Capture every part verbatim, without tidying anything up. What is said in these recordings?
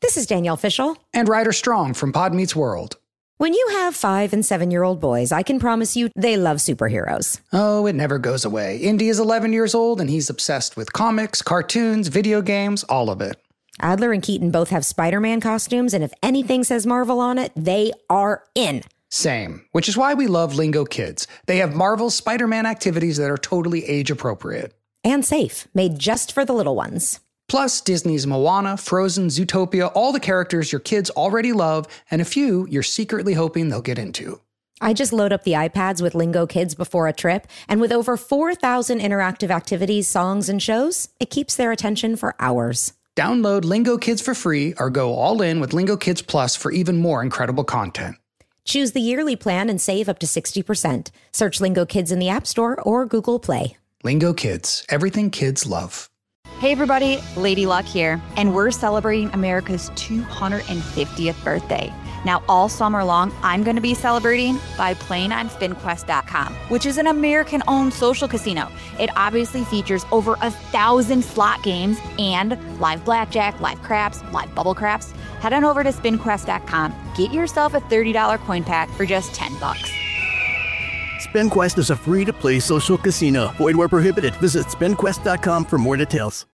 This is Danielle Fishel. And Ryder Strong from Pod Meets World. When you have five and seven-year-old boys, I can promise you they love superheroes. Oh, it never goes away. Indy is eleven years old, and he's obsessed with comics, cartoons, video games, all of it. Adler and Keaton both have Spider-Man costumes, and if anything says Marvel on it, they are in. Same, which is why we love Lingo Kids. They have Marvel's Spider-Man activities that are totally age-appropriate. And safe, made just for the little ones. Plus, Disney's Moana, Frozen, Zootopia, all the characters your kids already love, and a few you're secretly hoping they'll get into. I just load up the iPads with Lingo Kids before a trip, and with over four thousand interactive activities, songs, and shows, it keeps their attention for hours. Download Lingo Kids for free or go all in with Lingo Kids Plus for even more incredible content. Choose the yearly plan and save up to sixty percent. Search Lingo Kids in the App Store or Google Play. Lingo Kids, everything kids love. Hey everybody, Lady Luck here, and we're celebrating America's two hundred fiftieth birthday. Now all summer long, I'm going to be celebrating by playing on Spin Quest dot com, which is an American-owned social casino. It obviously features over a thousand slot games and live blackjack, live craps, live bubble craps. Head on over to Spin Quest dot com, get yourself a thirty dollars coin pack for just ten bucks. SpinQuest is a free-to-play social casino. Void where prohibited. Visit Spin Quest dot com for more details.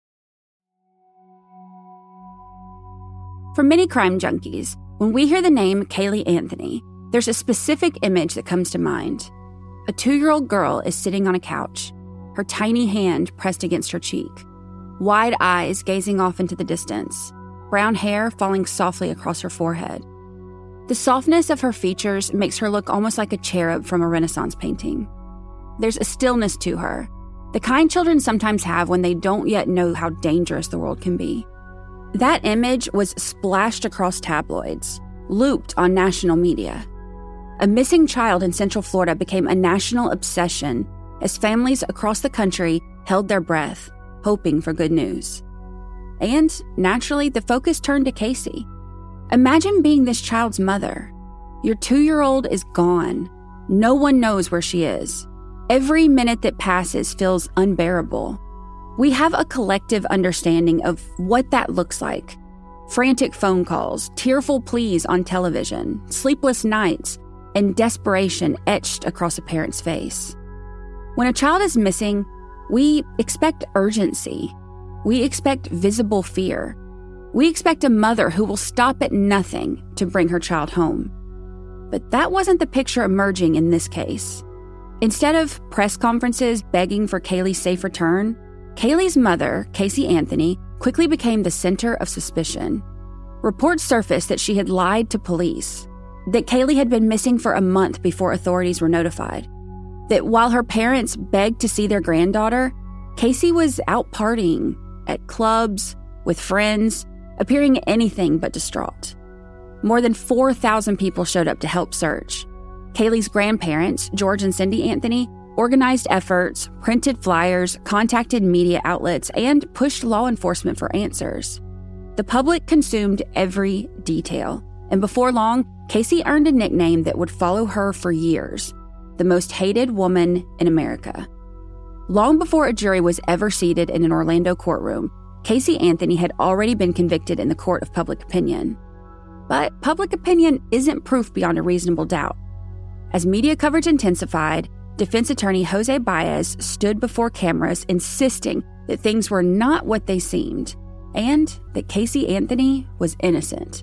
For many crime junkies, when we hear the name Caylee Anthony, there's a specific image that comes to mind. A two-year-old girl is sitting on a couch, her tiny hand pressed against her cheek, wide eyes gazing off into the distance, brown hair falling softly across her forehead. The softness of her features makes her look almost like a cherub from a Renaissance painting. There's a stillness to her, the kind children sometimes have when they don't yet know how dangerous the world can be. That image was splashed across tabloids, looped on national media. A missing child in Central Florida became a national obsession as families across the country held their breath, hoping for good news. And, naturally, the focus turned to Casey. Imagine being this child's mother. Your two-year-old is gone. No one knows where she is. Every minute that passes feels unbearable. We have a collective understanding of what that looks like. Frantic phone calls, tearful pleas on television, sleepless nights, and desperation etched across a parent's face. When a child is missing, we expect urgency. We expect visible fear. We expect a mother who will stop at nothing to bring her child home. But that wasn't the picture emerging in this case. Instead of press conferences begging for Caylee's safe return, Caylee's mother, Casey Anthony, quickly became the center of suspicion. Reports surfaced that she had lied to police, that Caylee had been missing for a month before authorities were notified, that while her parents begged to see their granddaughter, Casey was out partying, at clubs, with friends, appearing anything but distraught. More than four thousand people showed up to help search. Caylee's grandparents, George and Cindy Anthony, organized efforts, printed flyers, contacted media outlets, and pushed law enforcement for answers. The public consumed every detail, and before long, Casey earned a nickname that would follow her for years: the most hated woman in America. Long before a jury was ever seated in an Orlando courtroom, Casey Anthony had already been convicted in the court of public opinion. But public opinion isn't proof beyond a reasonable doubt. As media coverage intensified, defense attorney Jose Baez stood before cameras insisting that things were not what they seemed, and that Casey Anthony was innocent.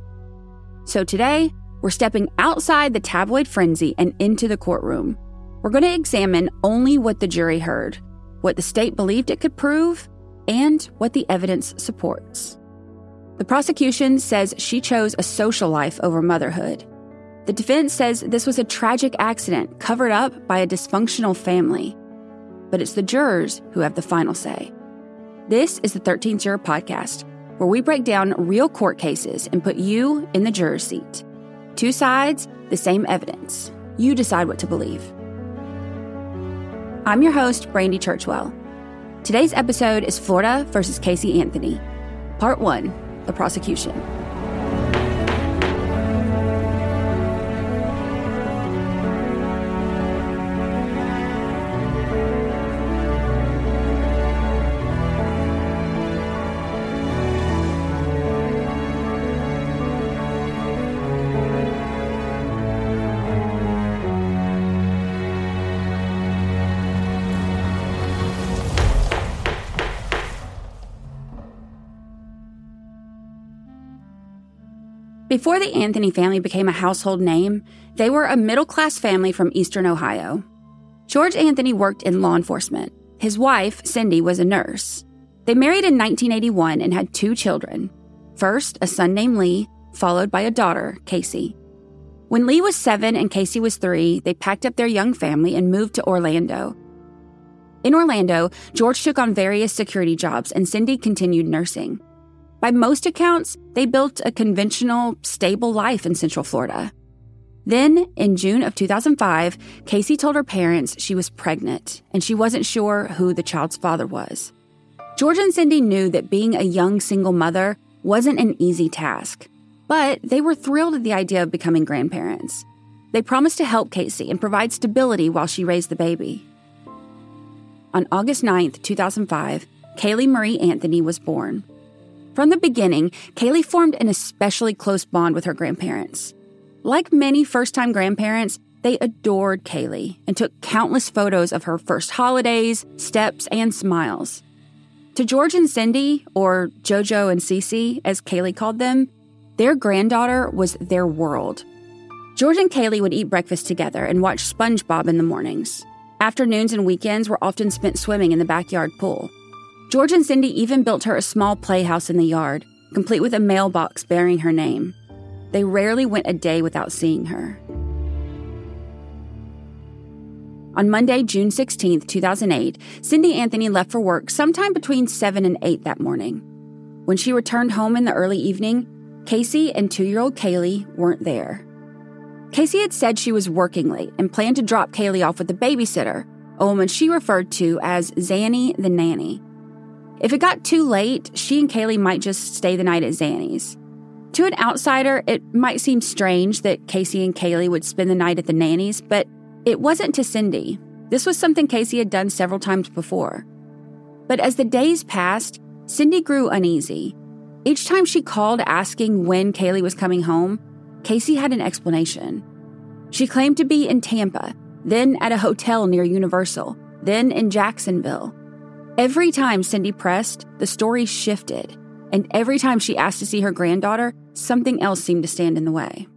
So today, we're stepping outside the tabloid frenzy and into the courtroom. We're going to examine only what the jury heard, what the state believed it could prove, and what the evidence supports. The prosecution says she chose a social life over motherhood. The defense says this was a tragic accident covered up by a dysfunctional family. But it's the jurors who have the final say. This is the thirteenth Juror Podcast, where we break down real court cases and put you in the juror's seat. Two sides, the same evidence. You decide what to believe. I'm your host, Brandy Churchwell. Today's episode is Florida versus Casey Anthony. Part one, the prosecution. Before the Anthony family became a household name, they were a middle-class family from eastern Ohio. George Anthony worked in law enforcement. His wife, Cindy, was a nurse. They married in nineteen eighty-one and had two children. First, a son named Lee, followed by a daughter, Casey. When Lee was seven and Casey was three, they packed up their young family and moved to Orlando. In Orlando, George took on various security jobs and Cindy continued nursing. By most accounts, they built a conventional, stable life in Central Florida. Then, in June of two thousand five, Casey told her parents she was pregnant and she wasn't sure who the child's father was. George and Cindy knew that being a young single mother wasn't an easy task, but they were thrilled at the idea of becoming grandparents. They promised to help Casey and provide stability while she raised the baby. On August ninth, two thousand five, Kaylee Marie Anthony was born. From the beginning, Kaylee formed an especially close bond with her grandparents. Like many first-time grandparents, they adored Kaylee and took countless photos of her first holidays, steps, and smiles. To George and Cindy, or JoJo and Cece, as Kaylee called them, their granddaughter was their world. George and Kaylee would eat breakfast together and watch SpongeBob in the mornings. Afternoons and weekends were often spent swimming in the backyard pool. George and Cindy even built her a small playhouse in the yard, complete with a mailbox bearing her name. They rarely went a day without seeing her. On Monday, June sixteenth, two thousand eight, Cindy Anthony left for work sometime between seven and eight that morning. When she returned home in the early evening, Casey and two-year-old Kaylee weren't there. Casey had said she was working late and planned to drop Kaylee off with a babysitter, a woman she referred to as Zanny the nanny. If it got too late, she and Kaylee might just stay the night at Zanny's. To an outsider, it might seem strange that Casey and Kaylee would spend the night at the nanny's, but it wasn't to Cindy. This was something Casey had done several times before. But as the days passed, Cindy grew uneasy. Each time she called asking when Kaylee was coming home, Casey had an explanation. She claimed to be in Tampa, then at a hotel near Universal, then in Jacksonville. Every time Cindy pressed, the story shifted, and every time she asked to see her granddaughter, something else seemed to stand in the way.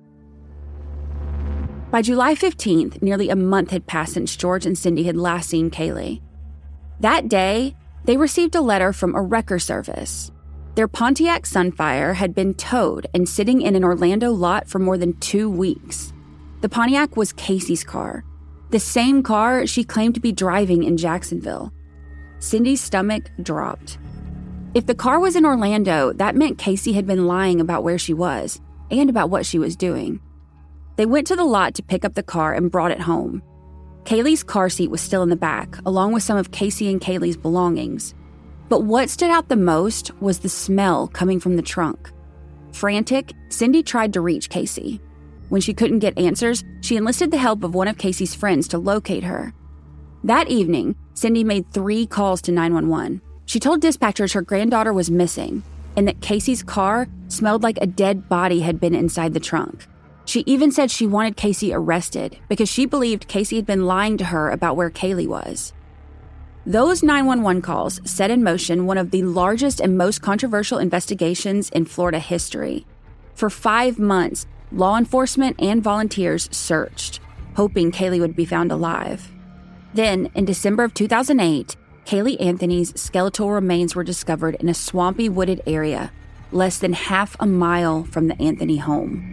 By July fifteenth, nearly a month had passed since George and Cindy had last seen Kaylee. That day, they received a letter from a wrecker service. Their Pontiac Sunfire had been towed and sitting in an Orlando lot for more than two weeks. The Pontiac was Casey's car, the same car she claimed to be driving in Jacksonville. Cindy's stomach dropped. If the car was in Orlando, that meant Casey had been lying about where she was and about what she was doing. They went to the lot to pick up the car and brought it home. Kaylee's car seat was still in the back, along with some of Casey and Kaylee's belongings. But what stood out the most was the smell coming from the trunk. Frantic, Cindy tried to reach Casey. When she couldn't get answers, she enlisted the help of one of Casey's friends to locate her. That evening, Cindy made three calls to nine one one. She told dispatchers her granddaughter was missing and that Casey's car smelled like a dead body had been inside the trunk. She even said she wanted Casey arrested because she believed Casey had been lying to her about where Kaylee was. Those nine one one calls set in motion one of the largest and most controversial investigations in Florida history. For five months, law enforcement and volunteers searched, hoping Kaylee would be found alive. Then, in December of two thousand eight, Kaylee Anthony's skeletal remains were discovered in a swampy wooded area, less than half a mile from the Anthony home.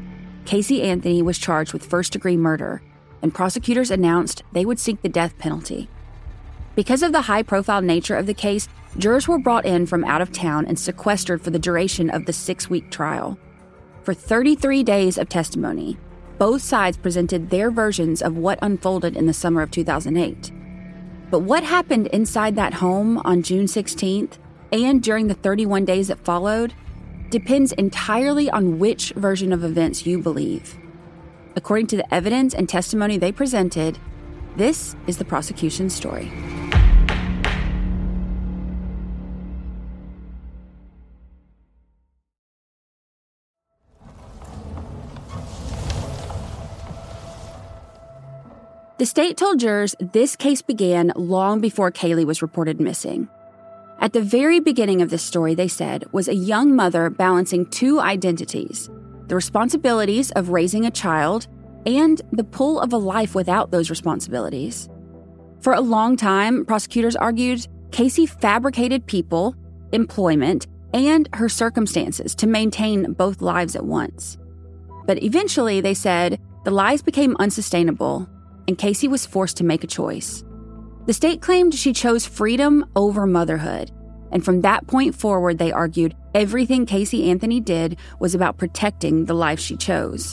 Casey Anthony was charged with first-degree murder, and prosecutors announced they would seek the death penalty. Because of the high-profile nature of the case, jurors were brought in from out of town and sequestered for the duration of the six-week trial. For thirty-three days of testimony, both sides presented their versions of what unfolded in the summer of two thousand eight. But what happened inside that home on June sixteenth and during the thirty-one days that followed depends entirely on which version of events you believe. According to the evidence and testimony they presented, this is the prosecution's story. The state told jurors this case began long before Kaylee was reported missing. At the very beginning of this story, they said, was a young mother balancing two identities, the responsibilities of raising a child, and the pull of a life without those responsibilities. For a long time, prosecutors argued Casey fabricated people, employment, and her circumstances to maintain both lives at once. But eventually, they said, the lies became unsustainable, and Casey was forced to make a choice. The state claimed she chose freedom over motherhood, and from that point forward, they argued everything Casey Anthony did was about protecting the life she chose.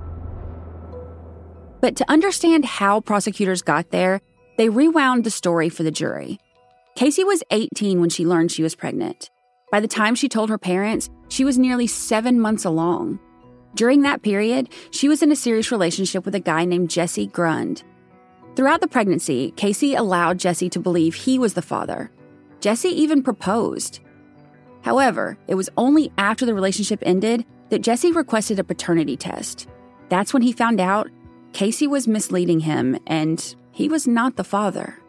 But to understand how prosecutors got there, they rewound the story for the jury. Casey was eighteen when she learned she was pregnant. By the time she told her parents, she was nearly seven months along. During that period, she was in a serious relationship with a guy named Jesse Grund. Throughout the pregnancy, Casey allowed Jesse to believe he was the father. Jesse even proposed. However, it was only after the relationship ended that Jesse requested a paternity test. That's when he found out Casey was misleading him and he was not the father.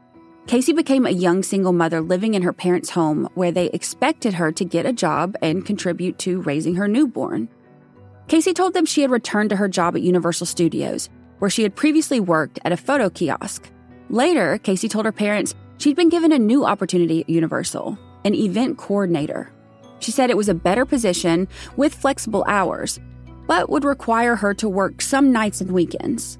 Casey became a young single mother living in her parents' home where they expected her to get a job and contribute to raising her newborn. Casey told them she had returned to her job at Universal Studios, where she had previously worked at a photo kiosk. Later, Casey told her parents she'd been given a new opportunity at Universal, an event coordinator. She said it was a better position with flexible hours, but would require her to work some nights and weekends.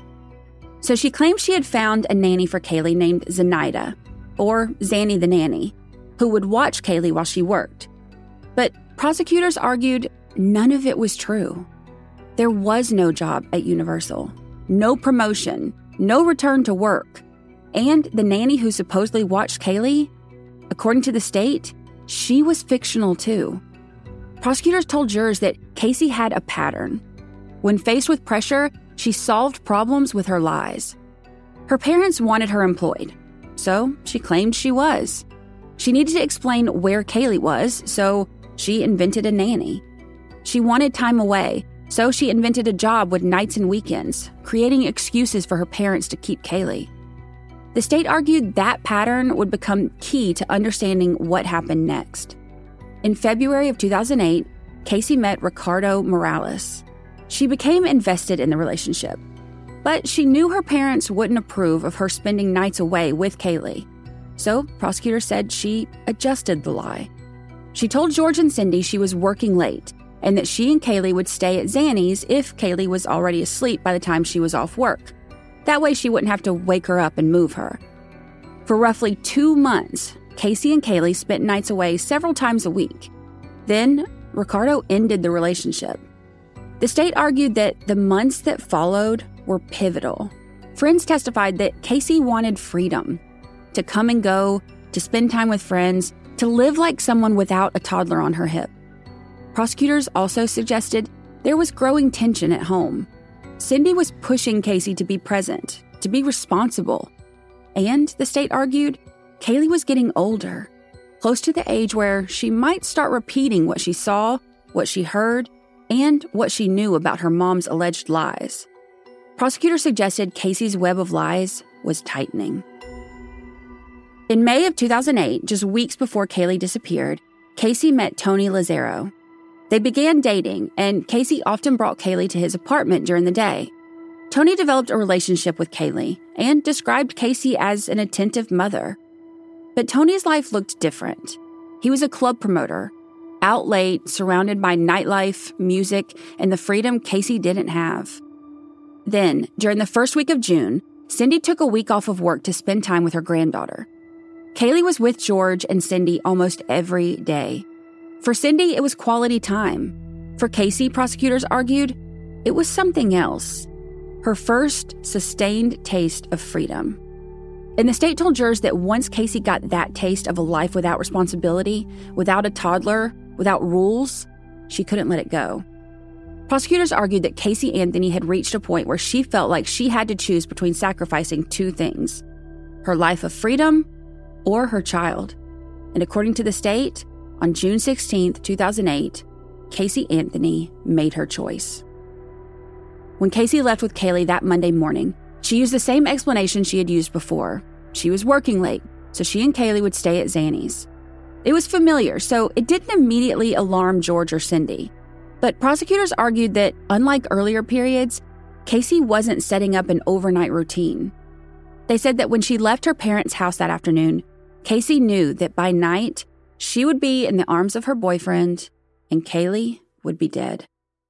So she claimed she had found a nanny for Kaylee named Zenaida, or Zanny the nanny, who would watch Kaylee while she worked. But prosecutors argued none of it was true. There was no job at Universal, no promotion, no return to work, and the nanny who supposedly watched Kaylee, according to the state, she was fictional too. Prosecutors told jurors that Casey had a pattern. When faced with pressure, she solved problems with her lies. Her parents wanted her employed, so she claimed she was. She needed to explain where Kaylee was, so she invented a nanny. She wanted time away, so she invented a job with nights and weekends, creating excuses for her parents to keep Kaylee. The state argued that pattern would become key to understanding what happened next. In February of two thousand eight, Casey met Ricardo Morales. She became invested in the relationship, but she knew her parents wouldn't approve of her spending nights away with Kaylee. So prosecutors said she adjusted the lie. She told George and Cindy she was working late and that she and Kaylee would stay at Zanny's if Kaylee was already asleep by the time she was off work. That way she wouldn't have to wake her up and move her. For roughly two months, Casey and Kaylee spent nights away several times a week. Then, Ricardo ended the relationship. The state argued that the months that followed were pivotal. Friends testified that Casey wanted freedom, to come and go, to spend time with friends, to live like someone without a toddler on her hip. Prosecutors also suggested there was growing tension at home. Cindy was pushing Casey to be present, to be responsible. And, the state argued, Kaylee was getting older, close to the age where she might start repeating what she saw, what she heard, and what she knew about her mom's alleged lies. Prosecutors suggested Casey's web of lies was tightening. In May of two thousand eight, just weeks before Kaylee disappeared, Casey met Tony Lazaro. They began dating, and Casey often brought Kaylee to his apartment during the day. Tony developed a relationship with Kaylee and described Casey as an attentive mother. But Tony's life looked different. He was a club promoter, out late, surrounded by nightlife, music, and the freedom Casey didn't have. Then, during the first week of June, Cindy took a week off of work to spend time with her granddaughter. Kaylee was with George and Cindy almost every day. For Cindy, it was quality time. For Casey, prosecutors argued, it was something else. Her first sustained taste of freedom. And the state told jurors that once Casey got that taste of a life without responsibility, without a toddler, without rules, she couldn't let it go. Prosecutors argued that Casey Anthony had reached a point where she felt like she had to choose between sacrificing two things: her life of freedom or her child. And according to the state, on June sixteenth, two thousand eight, Casey Anthony made her choice. When Casey left with Kaylee that Monday morning, she used the same explanation she had used before. She was working late, so she and Kaylee would stay at Zanny's. It was familiar, so it didn't immediately alarm George or Cindy. But prosecutors argued that, unlike earlier periods, Casey wasn't setting up an overnight routine. They said that when she left her parents' house that afternoon, Casey knew that by night, she would be in the arms of her boyfriend and Caylee would be dead.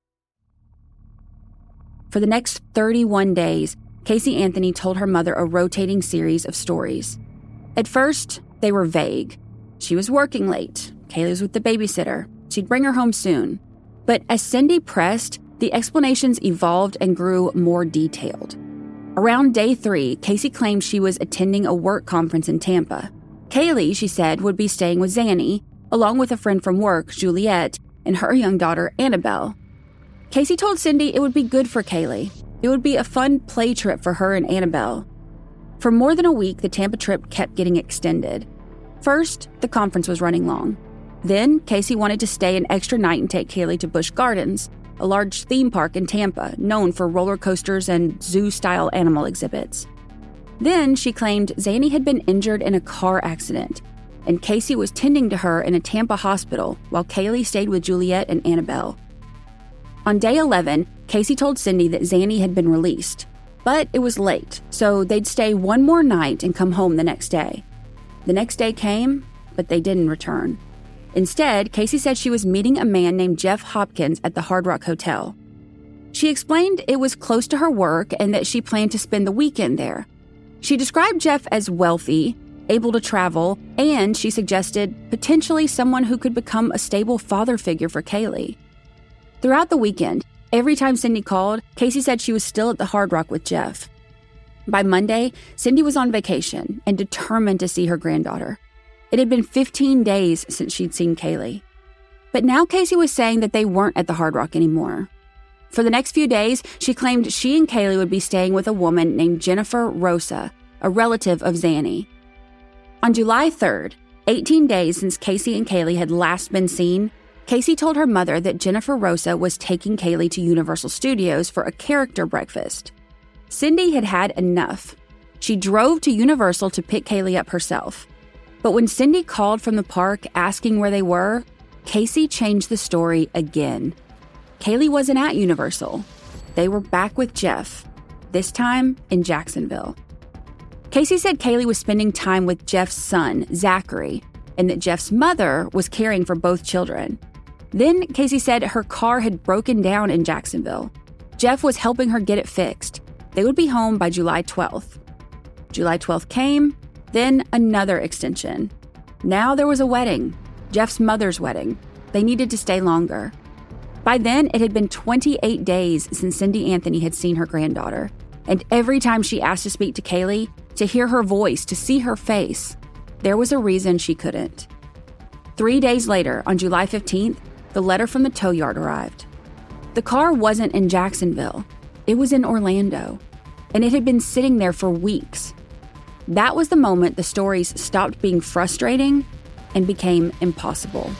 For the next thirty-one days, Casey Anthony told her mother a rotating series of stories. At first, they were vague. She was working late. Caylee was with the babysitter. She'd bring her home soon. But as Cindy pressed, the explanations evolved and grew more detailed. Around day three, Casey claimed she was attending a work conference in Tampa. Caylee, she said, would be staying with Zanny, along with a friend from work, Juliet, and her young daughter, Annabelle. Casey told Cindy it would be good for Caylee. It would be a fun play trip for her and Annabelle. For more than a week, the Tampa trip kept getting extended. First, the conference was running long. Then, Casey wanted to stay an extra night and take Caylee to Busch Gardens, a large theme park in Tampa known for roller coasters and zoo-style animal exhibits. Then, she claimed Zanny had been injured in a car accident, and Casey was tending to her in a Tampa hospital while Caylee stayed with Juliet and Annabelle. On day eleven, Casey told Cindy that Zanny had been released, but it was late, so they'd stay one more night and come home the next day. The next day came, but they didn't return. Instead, Casey said she was meeting a man named Jeff Hopkins at the Hard Rock Hotel. She explained it was close to her work and that she planned to spend the weekend there. She described Jeff as wealthy, able to travel, and she suggested potentially someone who could become a stable father figure for Caylee. Throughout the weekend, every time Cindy called, Casey said she was still at the Hard Rock with Jeff. By Monday, Cindy was on vacation and determined to see her granddaughter. It had been fifteen days since she'd seen Caylee. But now Casey was saying that they weren't at the Hard Rock anymore. For the next few days, she claimed she and Caylee would be staying with a woman named Jennifer Rosa, a relative of Zanny. On July third, eighteen days since Casey and Caylee had last been seen, Casey told her mother that Jennifer Rosa was taking Caylee to Universal Studios for a character breakfast. Cindy had had enough. She drove to Universal to pick Caylee up herself. But when Cindy called from the park asking where they were, Casey changed the story again. Caylee wasn't at Universal. They were back with Jeff, this time in Jacksonville. Casey said Caylee was spending time with Jeff's son, Zachary, and that Jeff's mother was caring for both children. Then Casey said her car had broken down in Jacksonville. Jeff was helping her get it fixed. They would be home by July twelfth. July twelfth came, then another extension. Now there was a wedding, Jeff's mother's wedding. They needed to stay longer. By then, it had been twenty-eight days since Cindy Anthony had seen her granddaughter. And every time she asked to speak to Caylee, to hear her voice, to see her face, there was a reason she couldn't. Three days later, on July fifteenth, the letter from the tow yard arrived. The car wasn't in Jacksonville. It was in Orlando. And it had been sitting there for weeks. That was the moment the stories stopped being frustrating and became impossible.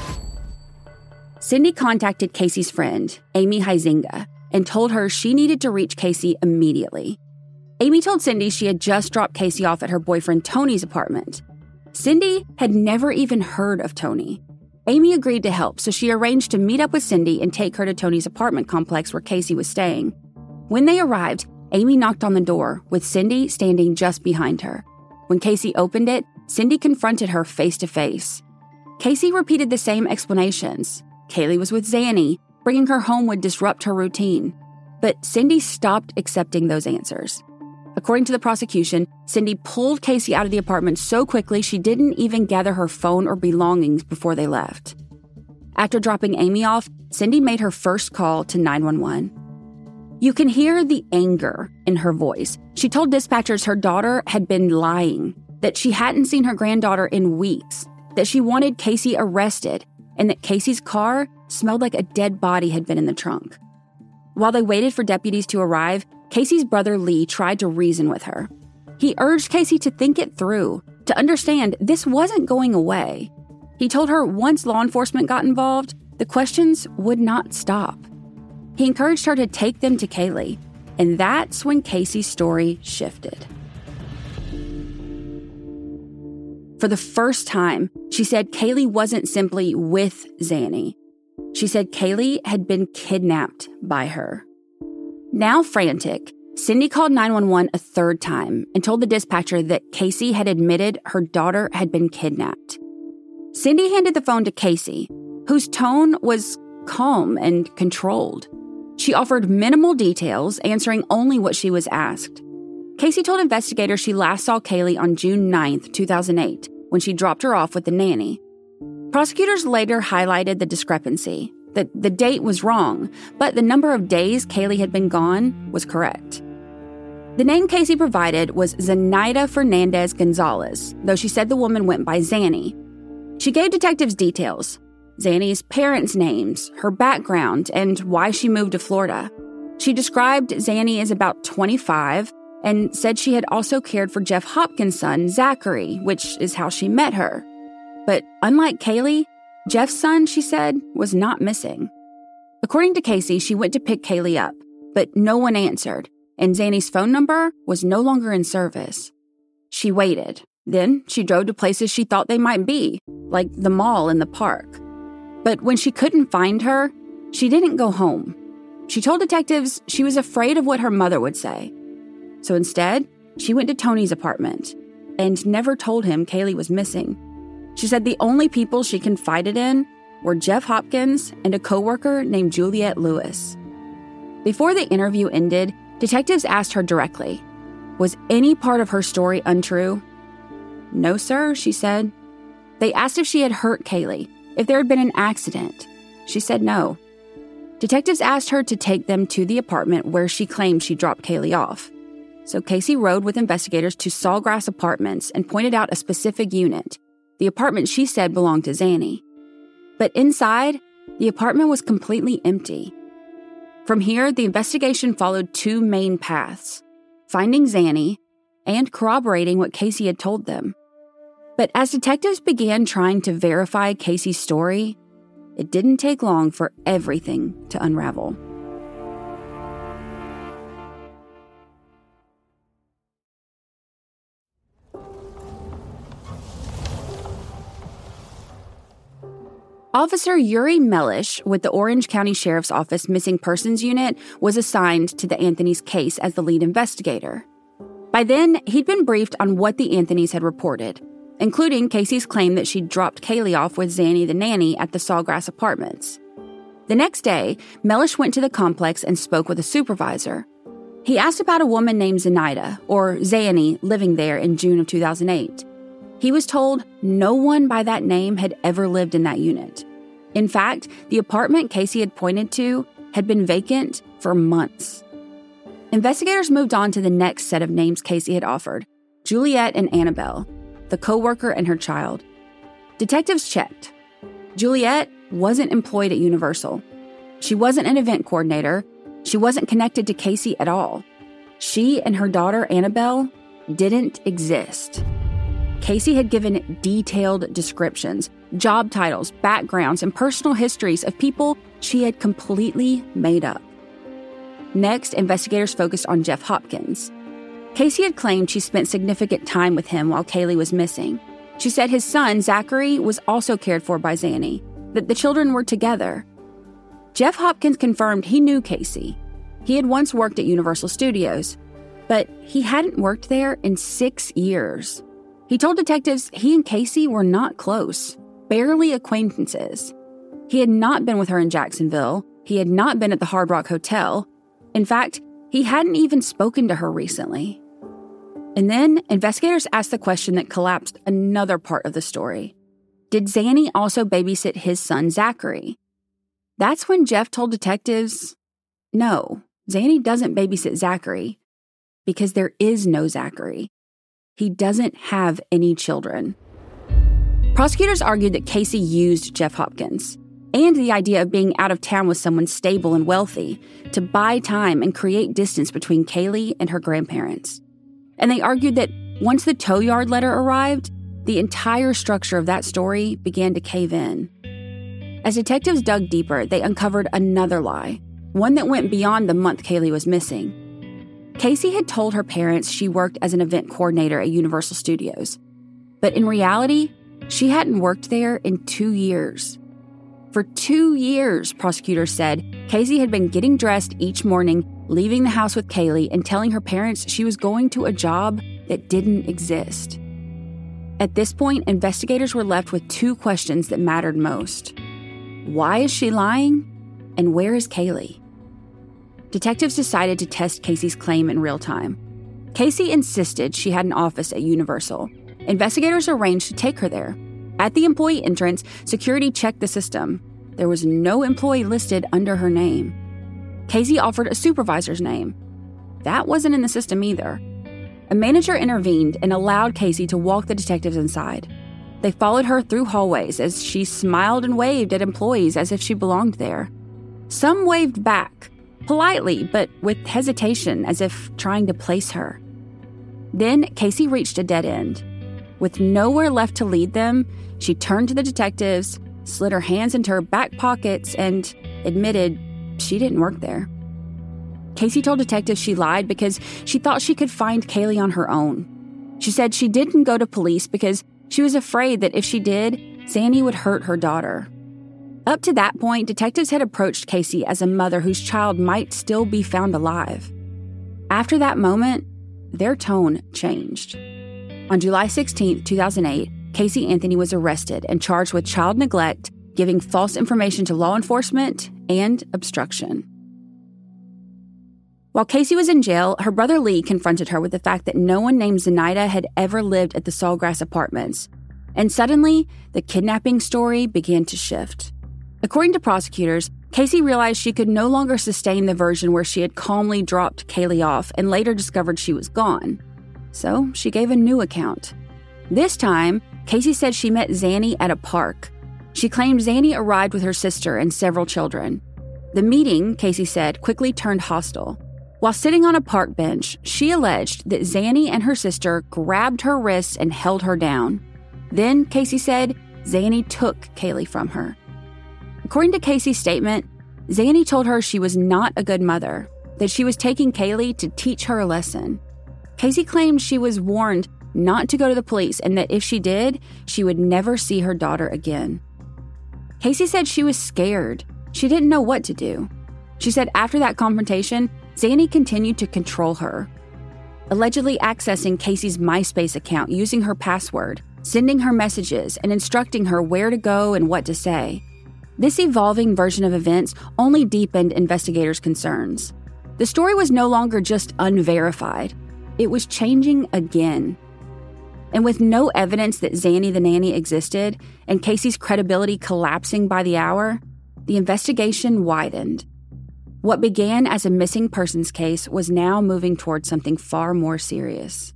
Cindy contacted Casey's friend, Amy Huizinga, and told her she needed to reach Casey immediately. Amy told Cindy she had just dropped Casey off at her boyfriend Tony's apartment. Cindy had never even heard of Tony. Amy agreed to help, so she arranged to meet up with Cindy and take her to Tony's apartment complex where Casey was staying. When they arrived, Amy knocked on the door, with Cindy standing just behind her. When Casey opened it, Cindy confronted her face to face. Casey repeated the same explanations. Caylee was with Zanny. Bringing her home would disrupt her routine. But Cindy stopped accepting those answers. According to the prosecution, Cindy pulled Casey out of the apartment so quickly she didn't even gather her phone or belongings before they left. After dropping Amy off, Cindy made her first call to nine one one. You can hear the anger in her voice. She told dispatchers her daughter had been lying, that she hadn't seen her granddaughter in weeks, that she wanted Casey arrested, and that Casey's car smelled like a dead body had been in the trunk. While they waited for deputies to arrive, Casey's brother Lee tried to reason with her. He urged Casey to think it through, to understand this wasn't going away. He told her once law enforcement got involved, the questions would not stop. He encouraged her to take them to Caylee, and that's when Casey's story shifted. For the first time, she said Caylee wasn't simply with Zanny. She said Kaylee had been kidnapped by her. Now frantic, Cindy called nine one one a third time and told the dispatcher that Casey had admitted her daughter had been kidnapped. Cindy handed the phone to Casey, whose tone was calm and controlled. She offered minimal details, answering only what she was asked. Casey told investigators she last saw Kaylee on June ninth, two thousand eight, when she dropped her off with the nanny. Prosecutors later highlighted the discrepancy, that the date was wrong, but the number of days Kaylee had been gone was correct. The name Casey provided was Zenaida Fernandez Gonzalez, though she said the woman went by Zanny. She gave detectives details, Zanny's parents' names, her background, and why she moved to Florida. She described Zanny as about twenty-five and said she had also cared for Jeff Hopkins' son, Zachary, which is how she met her. But unlike Kaylee, Jeff's son, she said, was not missing. According to Casey, she went to pick Kaylee up, but no one answered, and Zanny's phone number was no longer in service. She waited. Then she drove to places she thought they might be, like the mall and the park. But when she couldn't find her, she didn't go home. She told detectives she was afraid of what her mother would say. So instead, she went to Tony's apartment and never told him Kaylee was missing. She said the only people she confided in were Jeff Hopkins and a coworker named Juliette Lewis. Before the interview ended, detectives asked her directly, was any part of her story untrue? No, sir, she said. They asked if she had hurt Kaylee, if there had been an accident. She said no. Detectives asked her to take them to the apartment where she claimed she dropped Kaylee off. So Casey rode with investigators to Sawgrass Apartments and pointed out a specific unit, the apartment she said belonged to Zanny. But inside, the apartment was completely empty. From here, the investigation followed two main paths, finding Zanny and corroborating what Casey had told them. But as detectives began trying to verify Casey's story, it didn't take long for everything to unravel. Officer Yuri Mellish with the Orange County Sheriff's Office Missing Persons Unit was assigned to the Anthonys case as the lead investigator. By then, he'd been briefed on what the Anthonys had reported, including Casey's claim that she'd dropped Kaylee off with Zanny the nanny at the Sawgrass Apartments. The next day, Mellish went to the complex and spoke with a supervisor. He asked about a woman named Zenaida, or Zanny, living there in June of two thousand eight. He was told no one by that name had ever lived in that unit. In fact, the apartment Casey had pointed to had been vacant for months. Investigators moved on to the next set of names Casey had offered, Juliette and Annabelle, the coworker and her child. Detectives checked. Juliette wasn't employed at Universal. She wasn't an event coordinator. She wasn't connected to Casey at all. She and her daughter, Annabelle, didn't exist. Casey had given detailed descriptions, job titles, backgrounds, and personal histories of people she had completely made up. Next, investigators focused on Jeff Hopkins. Casey had claimed she spent significant time with him while Kaylee was missing. She said his son, Zachary, was also cared for by Zanny, that the children were together. Jeff Hopkins confirmed he knew Casey. He had once worked at Universal Studios, but he hadn't worked there in six years. He told detectives he and Casey were not close, barely acquaintances. He had not been with her in Jacksonville. He had not been at the Hard Rock Hotel. In fact, he hadn't even spoken to her recently. And then investigators asked the question that collapsed another part of the story. Did Zanny also babysit his son, Zachary? That's when Jeff told detectives, no, Zanny doesn't babysit Zachary because there is no Zachary. He doesn't have any children. Prosecutors argued that Casey used Jeff Hopkins and the idea of being out of town with someone stable and wealthy to buy time and create distance between Kaylee and her grandparents. And they argued that once the tow yard letter arrived, the entire structure of that story began to cave in. As detectives dug deeper, they uncovered another lie, one that went beyond the month Kaylee was missing. Casey had told her parents she worked as an event coordinator at Universal Studios. But in reality, she hadn't worked there in two years. For two years, prosecutors said, Casey had been getting dressed each morning, leaving the house with Kaylee, and telling her parents she was going to a job that didn't exist. At this point, investigators were left with two questions that mattered most. Why is she lying? And where is Kaylee? Detectives decided to test Casey's claim in real time. Casey insisted she had an office at Universal. Investigators arranged to take her there. At the employee entrance, security checked the system. There was no employee listed under her name. Casey offered a supervisor's name. That wasn't in the system either. A manager intervened and allowed Casey to walk the detectives inside. They followed her through hallways as she smiled and waved at employees as if she belonged there. Some waved back, politely but with hesitation, as if trying to place her. Then Casey reached a dead end. With nowhere left to lead them, she turned to the detectives, slid her hands into her back pockets, and admitted she didn't work there. Casey told detectives she lied because she thought she could find Kaylee on her own. She said she didn't go to police because she was afraid that if she did, Zanny would hurt her daughter. Up to that point, detectives had approached Casey as a mother whose child might still be found alive. After that moment, their tone changed. On July sixteenth, two thousand eight, Casey Anthony was arrested and charged with child neglect, giving false information to law enforcement, and obstruction. While Casey was in jail, her brother Lee confronted her with the fact that no one named Zenaida had ever lived at the Sawgrass Apartments. And suddenly, the kidnapping story began to shift. According to prosecutors, Casey realized she could no longer sustain the version where she had calmly dropped Kaylee off and later discovered she was gone. So she gave a new account. This time, Casey said she met Zanny at a park. She claimed Zanny arrived with her sister and several children. The meeting, Casey said, quickly turned hostile. While sitting on a park bench, she alleged that Zanny and her sister grabbed her wrists and held her down. Then, Casey said, Zanny took Kaylee from her. According to Casey's statement, Zanny told her she was not a good mother, that she was taking Kaylee to teach her a lesson. Casey claimed she was warned not to go to the police and that if she did, she would never see her daughter again. Casey said she was scared. She didn't know what to do. She said after that confrontation, Zanny continued to control her, allegedly accessing Casey's MySpace account using her password, sending her messages, and instructing her where to go and what to say. This evolving version of events only deepened investigators' concerns. The story was no longer just unverified. It was changing again. And with no evidence that Zanny the nanny existed and Casey's credibility collapsing by the hour, the investigation widened. What began as a missing persons case was now moving towards something far more serious.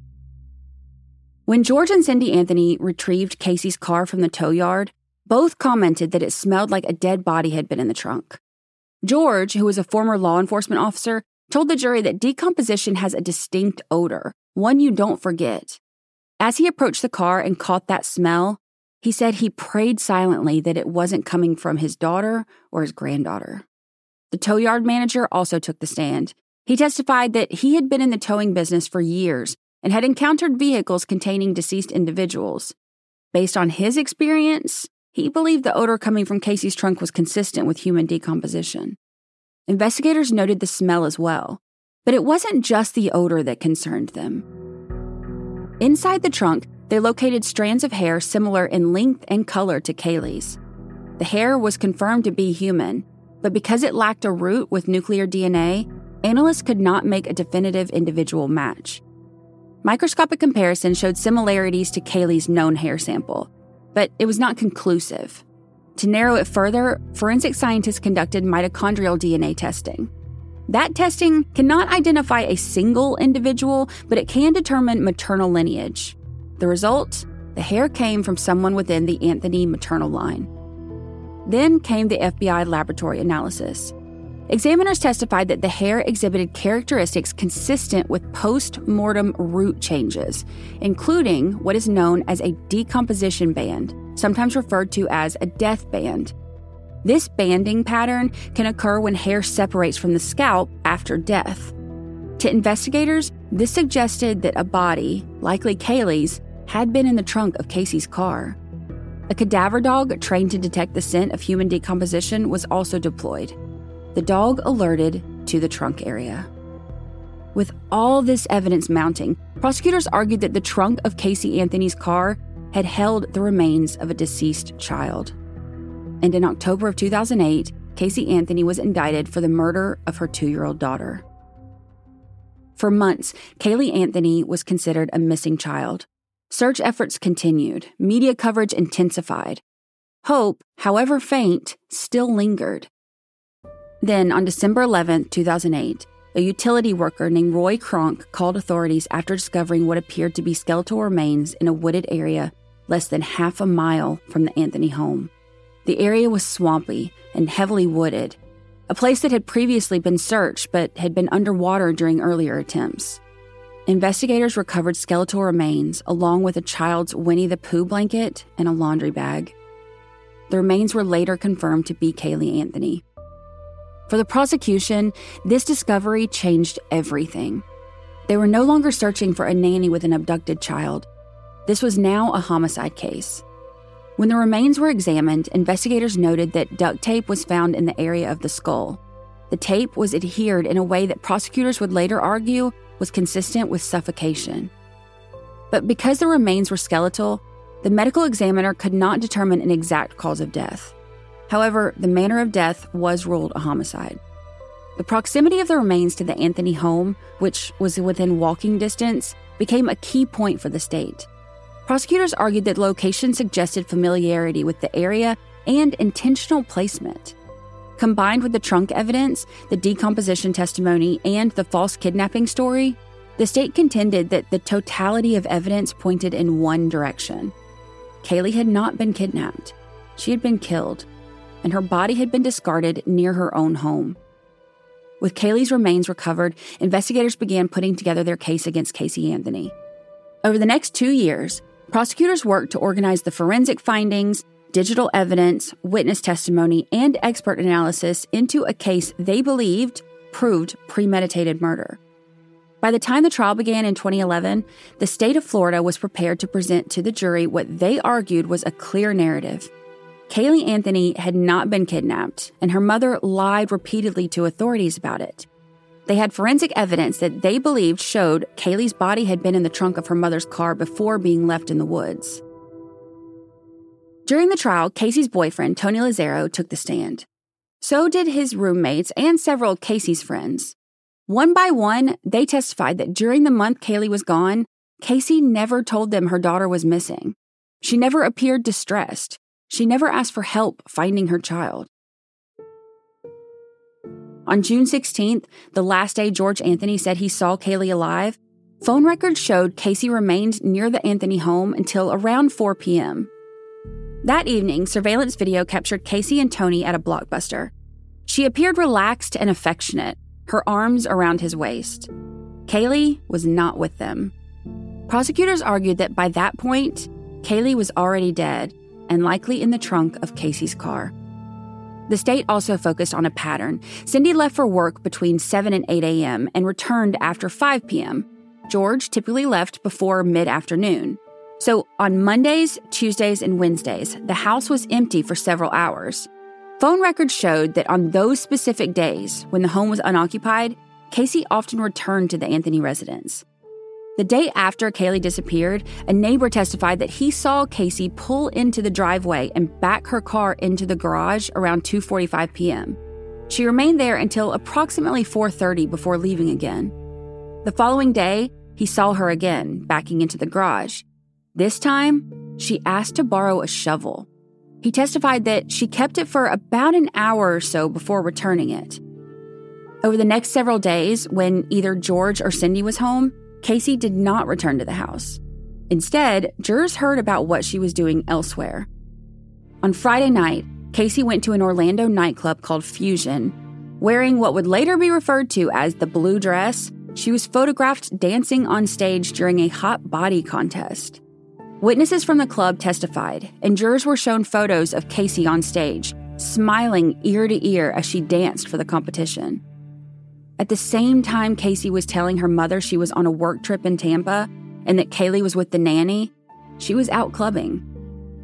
When George and Cindy Anthony retrieved Casey's car from the tow yard, both commented that it smelled like a dead body had been in the trunk. George, who was a former law enforcement officer, told the jury that decomposition has a distinct odor, one you don't forget. As he approached the car and caught that smell, he said he prayed silently that it wasn't coming from his daughter or his granddaughter. The tow yard manager also took the stand. He testified that he had been in the towing business for years and had encountered vehicles containing deceased individuals. Based on his experience, he believed the odor coming from Casey's trunk was consistent with human decomposition. Investigators noted the smell as well, but it wasn't just the odor that concerned them. Inside the trunk, they located strands of hair similar in length and color to Kaylee's. The hair was confirmed to be human, but because it lacked a root with nuclear D N A, analysts could not make a definitive individual match. Microscopic comparison showed similarities to Kaylee's known hair sample, but it was not conclusive. To narrow it further, forensic scientists conducted mitochondrial D N A testing. That testing cannot identify a single individual, but it can determine maternal lineage. The result? The hair came from someone within the Anthony maternal line. Then came the F B I laboratory analysis. Examiners testified that the hair exhibited characteristics consistent with post-mortem root changes, including what is known as a decomposition band, sometimes referred to as a death band. This banding pattern can occur when hair separates from the scalp after death. To investigators, this suggested that a body, likely Kaylee's, had been in the trunk of Casey's car. A cadaver dog trained to detect the scent of human decomposition was also deployed. The dog alerted to the trunk area. With all this evidence mounting, prosecutors argued that the trunk of Casey Anthony's car had held the remains of a deceased child. And in October of two thousand eight, Casey Anthony was indicted for the murder of her two-year-old daughter. For months, Caylee Anthony was considered a missing child. Search efforts continued. Media coverage intensified. Hope, however faint, still lingered. Then, on December eleventh, two thousand eight, a utility worker named Roy Kronk called authorities after discovering what appeared to be skeletal remains in a wooded area less than half a mile from the Anthony home. The area was swampy and heavily wooded, a place that had previously been searched but had been underwater during earlier attempts. Investigators recovered skeletal remains along with a child's Winnie the Pooh blanket and a laundry bag. The remains were later confirmed to be Caylee Anthony. For the prosecution, this discovery changed everything. They were no longer searching for a nanny with an abducted child. This was now a homicide case. When the remains were examined, investigators noted that duct tape was found in the area of the skull. The tape was adhered in a way that prosecutors would later argue was consistent with suffocation. But because the remains were skeletal, the medical examiner could not determine an exact cause of death. However, the manner of death was ruled a homicide. The proximity of the remains to the Anthony home, which was within walking distance, became a key point for the state. Prosecutors argued that location suggested familiarity with the area and intentional placement. Combined with the trunk evidence, the decomposition testimony, and the false kidnapping story, the state contended that the totality of evidence pointed in one direction. Caylee had not been kidnapped. She had been killed, and her body had been discarded near her own home. With Caylee's remains recovered, investigators began putting together their case against Casey Anthony. Over the next two years, prosecutors worked to organize the forensic findings, digital evidence, witness testimony, and expert analysis into a case they believed proved premeditated murder. By the time the trial began in twenty eleven, the state of Florida was prepared to present to the jury what they argued was a clear narrative. Caylee Anthony had not been kidnapped, and her mother lied repeatedly to authorities about it. They had forensic evidence that they believed showed Caylee's body had been in the trunk of her mother's car before being left in the woods. During the trial, Casey's boyfriend, Tony Lazzaro, took the stand. So did his roommates and several of Casey's friends. One by one, they testified that during the month Caylee was gone, Casey never told them her daughter was missing. She never appeared distressed. She never asked for help finding her child. On June sixteenth, the last day George Anthony said he saw Caylee alive, phone records showed Casey remained near the Anthony home until around four p.m. That evening, surveillance video captured Casey and Tony at a Blockbuster. She appeared relaxed and affectionate, her arms around his waist. Caylee was not with them. Prosecutors argued that by that point, Caylee was already dead and likely in the trunk of Casey's car. The state also focused on a pattern. Cindy left for work between seven and eight a.m. and returned after five p.m. George typically left before mid-afternoon. So on Mondays, Tuesdays, and Wednesdays, the house was empty for several hours. Phone records showed that on those specific days, when the home was unoccupied, Casey often returned to the Anthony residence. The day after Caylee disappeared, a neighbor testified that he saw Casey pull into the driveway and back her car into the garage around two forty-five p.m. She remained there until approximately four thirty before leaving again. The following day, he saw her again, backing into the garage. This time, she asked to borrow a shovel. He testified that she kept it for about an hour or so before returning it. Over the next several days, when either George or Cindy was home, Casey did not return to the house. Instead, jurors heard about what she was doing elsewhere. On Friday night, Casey went to an Orlando nightclub called Fusion. Wearing what would later be referred to as the blue dress, she was photographed dancing on stage during a hot body contest. Witnesses from the club testified, and jurors were shown photos of Casey on stage, smiling ear to ear as she danced for the competition. At the same time Casey was telling her mother she was on a work trip in Tampa and that Caylee was with the nanny, she was out clubbing.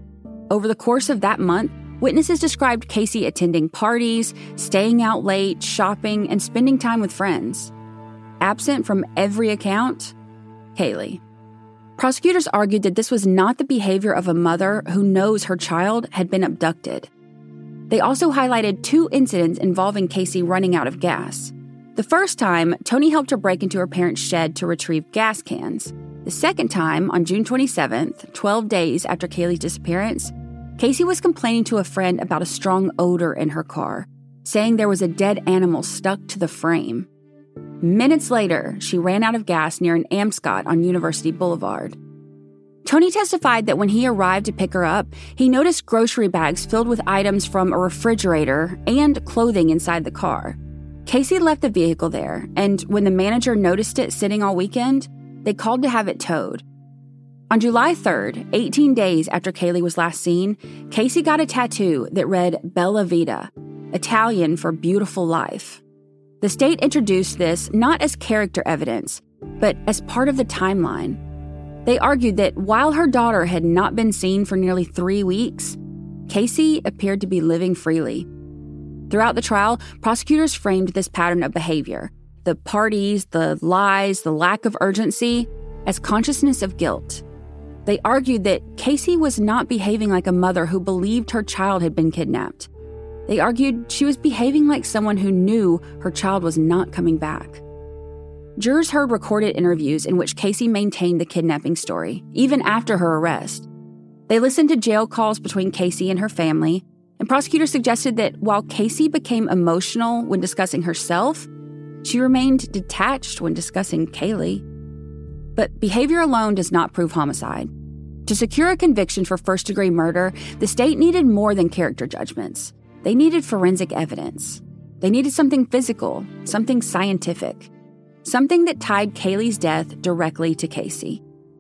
Over the course of that month, witnesses described Casey attending parties, staying out late, shopping, and spending time with friends. Absent from every account, Kaylee. Prosecutors argued that this was not the behavior of a mother who knows her child had been abducted. They also highlighted two incidents involving Casey running out of gas. The first time, Tony helped her break into her parents' shed to retrieve gas cans. The second time, on June twenty-seventh, twelve days after Kaylee's disappearance, Casey was complaining to a friend about a strong odor in her car, saying there was a dead animal stuck to the frame. Minutes later, she ran out of gas near an Amscot on University Boulevard. Tony testified that when he arrived to pick her up, he noticed grocery bags filled with items from a refrigerator and clothing inside the car. Casey left the vehicle there, and when the manager noticed it sitting all weekend, they called to have it towed. On July third, eighteen days after Kaylee was last seen, Casey got a tattoo that read Bella Vita, Italian for beautiful life. The state introduced this not as character evidence, but as part of the timeline. They argued that while her daughter had not been seen for nearly three weeks, Casey appeared to be living freely. Throughout the trial, prosecutors framed this pattern of behavior, the parties, the lies, the lack of urgency, as consciousness of guilt. They argued that Casey was not behaving like a mother who believed her child had been kidnapped. They argued she was behaving like someone who knew her child was not coming back. Jurors heard recorded interviews in which Casey maintained the kidnapping story, even after her arrest. They listened to jail calls between Casey and her family, and prosecutors suggested that while Casey became emotional when discussing herself, she remained detached when discussing Kaylee. But behavior alone does not prove homicide. To secure a conviction for first-degree murder, the state needed more than character judgments. They needed forensic evidence. They needed something physical, something scientific, something that tied Kaylee's death directly to Casey.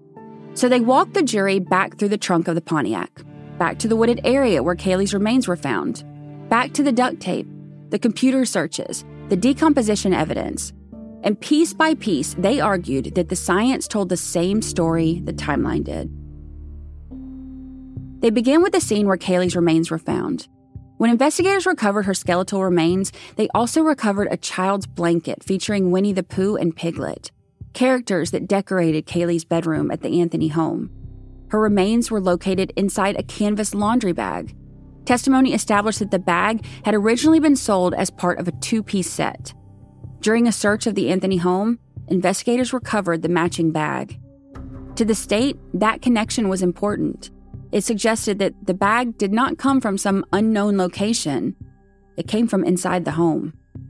So they walked the jury back through the trunk of the Pontiac, back to the wooded area where Kaylee's remains were found, back to the duct tape, the computer searches, the decomposition evidence. And piece by piece, they argued that the science told the same story the timeline did. They began with the scene where Kaylee's remains were found. When investigators recovered her skeletal remains, they also recovered a child's blanket featuring Winnie the Pooh and Piglet, characters that decorated Kaylee's bedroom at the Anthony home. Her remains were located inside a canvas laundry bag. Testimony established that the bag had originally been sold as part of a two-piece set. During a search of the Anthony home, investigators recovered the matching bag. To the state, that connection was important. It suggested that the bag did not come from some unknown location. It came from inside the home.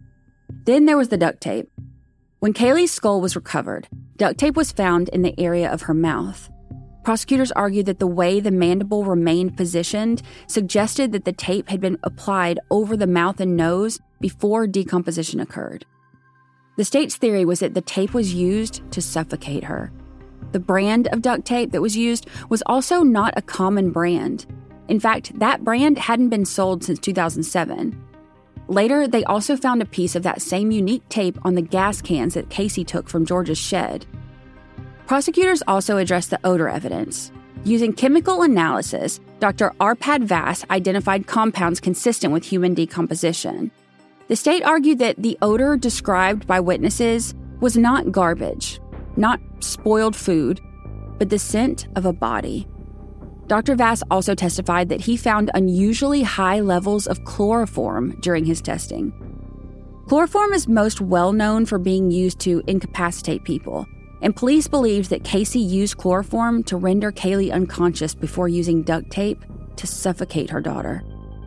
Then there was the duct tape. When Kaylee's skull was recovered, duct tape was found in the area of her mouth. Prosecutors argued that the way the mandible remained positioned suggested that the tape had been applied over the mouth and nose before decomposition occurred. The state's theory was that the tape was used to suffocate her. The brand of duct tape that was used was also not a common brand. In fact, that brand hadn't been sold since two thousand seven. Later, they also found a piece of that same unique tape on the gas cans that Casey took from George's shed. Prosecutors also addressed the odor evidence. Using chemical analysis, Doctor Arpad Vass identified compounds consistent with human decomposition. The state argued that the odor described by witnesses was not garbage, not spoiled food, but the scent of a body. Doctor Vass also testified that he found unusually high levels of chloroform during his testing. Chloroform is most well known for being used to incapacitate people, and police believed that Casey used chloroform to render Kaylee unconscious before using duct tape to suffocate her daughter.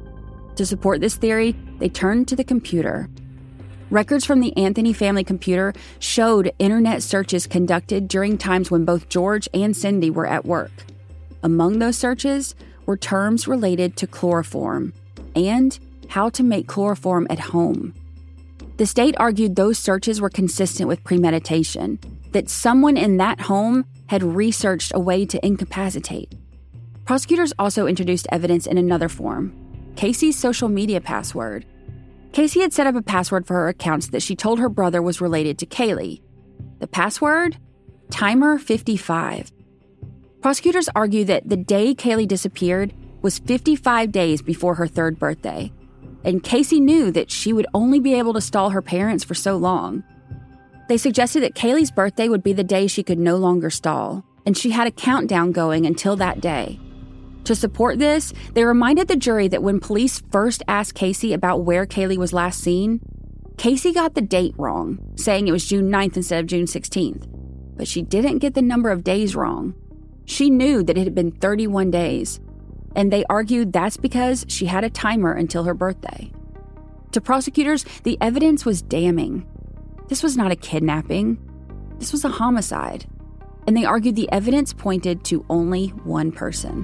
To support this theory, they turned to the computer. Records from the Anthony family computer showed internet searches conducted during times when both George and Cindy were at work. Among those searches were terms related to chloroform and how to make chloroform at home. The state argued those searches were consistent with premeditation, that someone in that home had researched a way to incapacitate. Prosecutors also introduced evidence in another form, Casey's social media password. Casey had set up a password for her accounts that she told her brother was related to Kaylee. The password? Timer fifty-five. Prosecutors argue that the day Kaylee disappeared, was fifty-five days before her third birthday, and Casey knew that she would only be able to stall her parents for so long. They suggested that Kaylee's birthday would be the day she could no longer stall, and she had a countdown going until that day. To support this, they reminded the jury that when police first asked Casey about where Kaylee was last seen, Casey got the date wrong, saying it was June ninth instead of June sixteenth. But she didn't get the number of days wrong. She knew that it had been thirty-one days, and they argued that's because she had a timer until her birthday. To prosecutors, the evidence was damning. This was not a kidnapping. This was a homicide. And they argued the evidence pointed to only one person.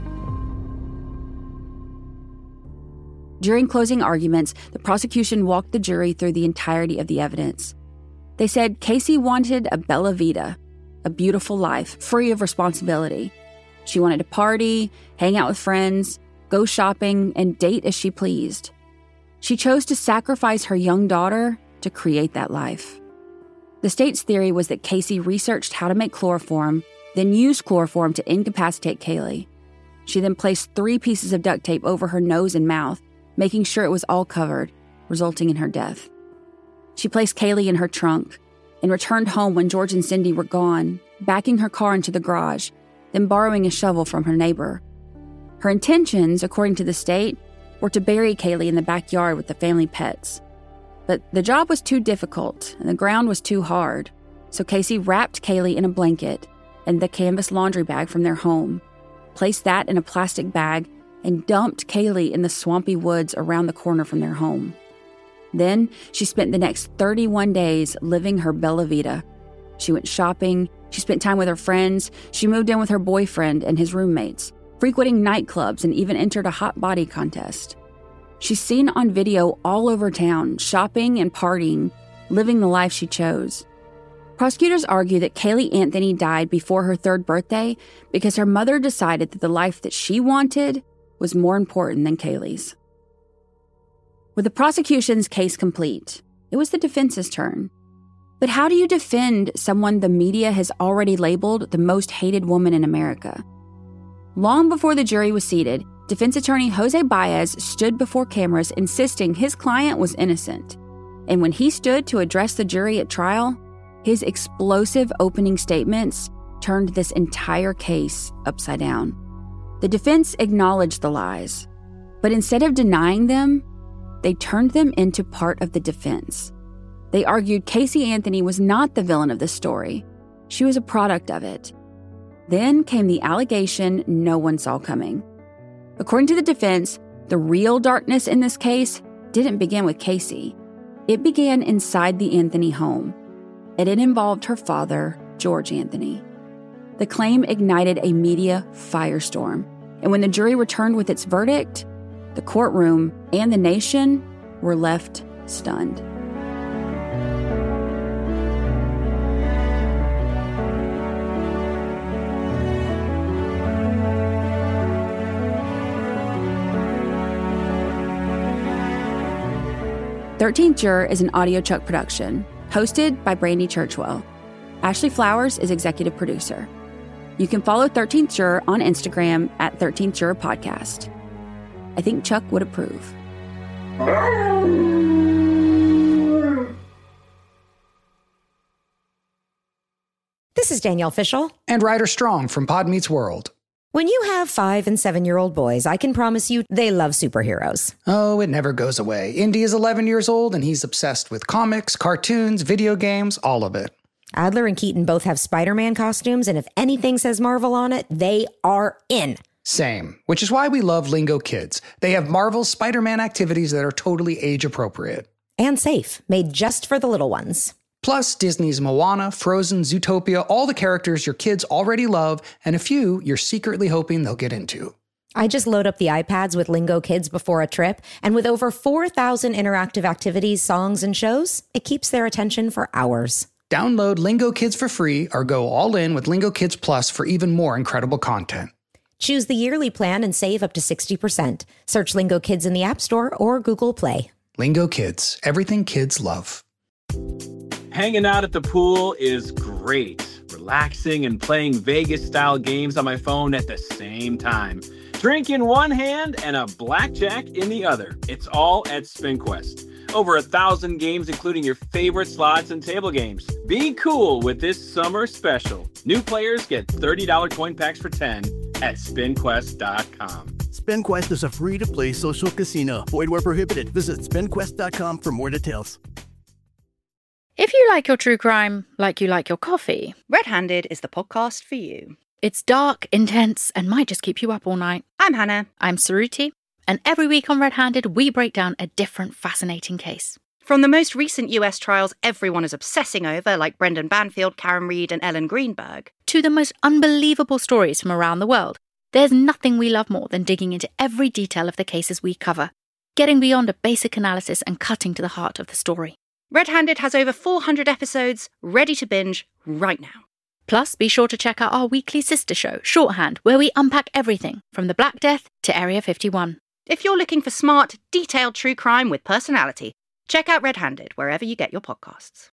During closing arguments, the prosecution walked the jury through the entirety of the evidence. They said Casey wanted a bella vita, a beautiful life, free of responsibility. She wanted to party, hang out with friends, go shopping, and date as she pleased. She chose to sacrifice her young daughter to create that life. The state's theory was that Casey researched how to make chloroform, then used chloroform to incapacitate Kaylee. She then placed three pieces of duct tape over her nose and mouth, making sure it was all covered, resulting in her death. She placed Kaylee in her trunk and returned home when George and Cindy were gone, backing her car into the garage, then borrowing a shovel from her neighbor. Her intentions, according to the state, were to bury Kaylee in the backyard with the family pets. But the job was too difficult and the ground was too hard, so Casey wrapped Kaylee in a blanket and the canvas laundry bag from their home, placed that in a plastic bag, and dumped Kaylee in the swampy woods around the corner from their home. Then she spent the next thirty-one days living her bella vita. She went shopping, she spent time with her friends, she moved in with her boyfriend and his roommates, frequenting nightclubs and even entered a hot body contest. She's seen on video all over town, shopping and partying, living the life she chose. Prosecutors argue that Caylee Anthony died before her third birthday because her mother decided that the life that she wanted was more important than Kaylee's. With the prosecution's case complete, it was the defense's turn. But how do you defend someone the media has already labeled the most hated woman in America? Long before the jury was seated, defense attorney Jose Baez stood before cameras insisting his client was innocent. And when he stood to address the jury at trial, his explosive opening statements turned this entire case upside down. The defense acknowledged the lies, but instead of denying them, they turned them into part of the defense. They argued Casey Anthony was not the villain of the story. She was a product of it. Then came the allegation no one saw coming. According to the defense, the real darkness in this case didn't begin with Casey. It began inside the Anthony home, and it involved her father, George Anthony. The claim ignited a media firestorm, and when the jury returned with its verdict, the courtroom and the nation were left stunned. thirteenth Juror is an AudioChuck production, hosted by Brandy Churchwell. Ashley Flowers is executive producer. You can follow thirteenth Juror on Instagram at thirteenth Juror Podcast. I think Chuck would approve. This is Danielle Fishel. And Ryder Strong from Pod Meets World. When you have five and seven-year-old boys, I can promise you they love superheroes. Oh, it never goes away. Indy is eleven years old, and he's obsessed with comics, cartoons, video games, all of it. Adler and Keaton both have Spider-Man costumes, and if anything says Marvel on it, they are in. Same, which is why we love Lingo Kids. They have Marvel's Spider-Man activities that are totally age-appropriate. And safe, made just for the little ones. Plus, Disney's Moana, Frozen, Zootopia, all the characters your kids already love, and a few you're secretly hoping they'll get into. I just load up the iPads with Lingo Kids before a trip, and with over four thousand interactive activities, songs, and shows, it keeps their attention for hours. Download Lingo Kids for free or go all in with Lingo Kids Plus for even more incredible content. Choose the yearly plan and save up to sixty percent. Search Lingo Kids in the App Store or Google Play. Lingo Kids, everything kids love. Hanging out at the pool is great. Relaxing and playing Vegas-style games on my phone at the same time. Drink in one hand and a blackjack in the other. It's all at SpinQuest. Over a thousand games, including your favorite slots and table games. Be cool with this summer special. New players get thirty dollars coin packs for ten at spin quest dot com. SpinQuest is a free-to-play social casino. Void where prohibited. Visit spin quest dot com for more details. If you like your true crime like you like your coffee, Red Handed is the podcast for you. It's dark, intense, and might just keep you up all night. I'm Hannah. I'm Saruti, and every week on Red Handed, we break down a different fascinating case. From the most recent U S trials everyone is obsessing over, like Brendan Banfield, Karen Reed, and Ellen Greenberg, to the most unbelievable stories from around the world, there's nothing we love more than digging into every detail of the cases we cover, getting beyond a basic analysis and cutting to the heart of the story. Red Handed has over four hundred episodes ready to binge right now. Plus, be sure to check out our weekly sister show, Shorthand, where we unpack everything from the Black Death to Area fifty-one. If you're looking for smart, detailed true crime with personality, check out Red Handed wherever you get your podcasts.